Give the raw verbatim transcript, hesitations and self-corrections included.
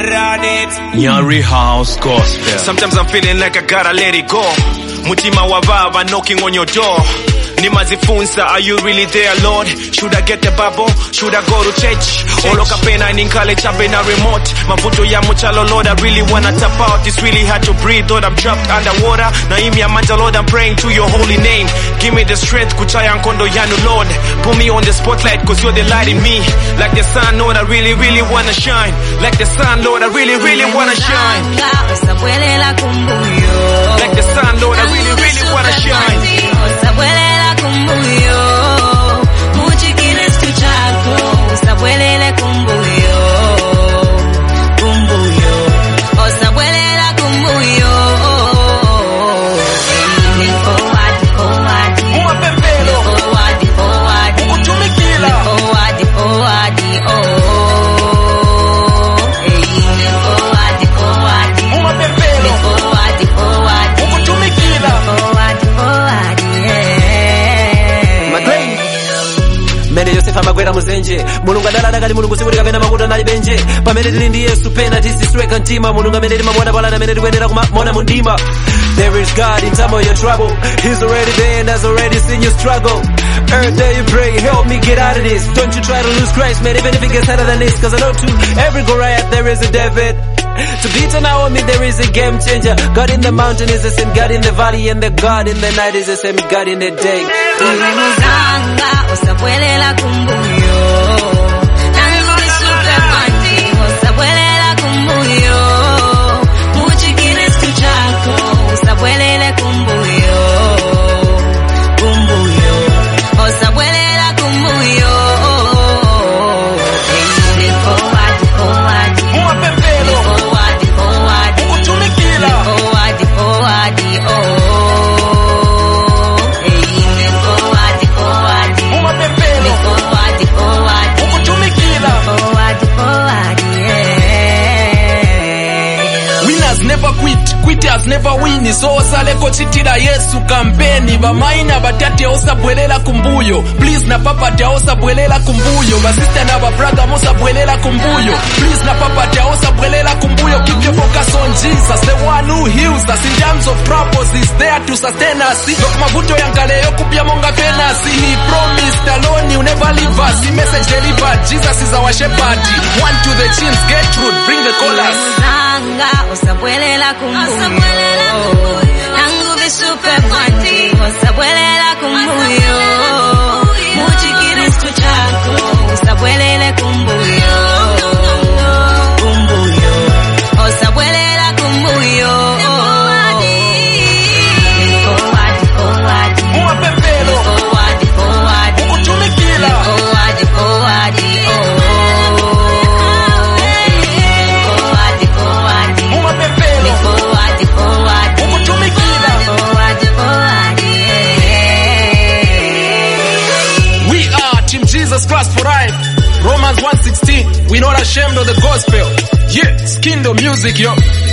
run it. Nyari House Gospel. Sometimes I'm feeling like I gotta let it go. Mutima wa baba knocking on your door. Nimazifunza, are you really there, Lord? Should I get the Bible? Should I go to church? Oloka pena ninkale chape na remote. Mavuto ya muchalo, Lord, I really wanna tap out. It's really hard to breathe, Lord, I'm trapped underwater. Naimi ya manja, Lord, I'm praying to your holy name. Give me the strength, kuchaya nkondo yanu, Lord. Put me on the spotlight, cause you're the light in me. Like the sun, Lord, I really, really wanna shine. Like the sun, Lord, I really, really wanna shine. Like the sun, Lord, I really, really wanna shine. Kumbuyo, muchikile stuchako, usabwelele kumbuyo, kumbuyo, usabwelela kumbuyo. Hey, forward, forward, Umapempelo, forward, forward, ukutumikila, forward, forward, oh. Hey, forward, forward, umapempelo, forward, forward, ukutumikila, forward, forward, yeah. Mene Yosefa magwera muzenje mulungu adala kali mulungu sibuli kapena makuta nali benje pamene tili ndi Yesu pena tisisweka ntima mulungu amene timamwona pala amene tikuyendera kumona mundima. There is God in time of your trouble. He's already there and has already seen your struggle. Every day you pray, help me get out of this. Don't you try to lose Christ, man, even if it gets harder than this. Cause I know too, every Goliath there is a David. To beat an army there is a game changer. God in the mountain is the same God in the valley, and the God in the night is the same God in the day. Ulimuzanga usabwelela kumbuyo, nangu nisupe mati usabwelela kumbuyo, muchikile stuchako usabwelele kumbuyo, kumbuyo, usabwelela kumbuyo. Hey, forward, forward, umapempelo, forward, forward, ukutumikila, forward, forward, oh. Hey, forward, forward, umapempelo, forward, forward, ukutumikila. forward, forward, yeah. Winners never quit, quitters never win. So osaleko chitira Yesu kampeni bamaina batati osabwelela kumbuyo. Please na papa tia osabwelela kumbuyo. Basista na ba brother osabwelela kumbuyo. Please na papa tia osabwelela kumbuyo. Keep your focus on Jesus, the one who heals us. In times of troubles is there to sustain us. Dok mabuto yankale yokupia monga venasi. He promised alone you never leave us. He message delivered, Jesus is our shepherd. One to the chins, get through, bring the chorus. Ulimuzanga usabwelela kumbuyo, nangu visupe mati usabwelela kumbuyo, muchikile stuchako usabwelele kumbuyo, kumbuyo, usabwelela kumbuyo. Forward, forward, Umapempelo, forward, forward, ukutumikila, forward, forward, oh. Forward, forward, umapempelo, forward, forward, ukutumikila. forward, forward, yeah. We are Team Jesus Christ for life. Romans one sixteen. We're not ashamed of the gospel. Yeah, it's kingdom music, yo.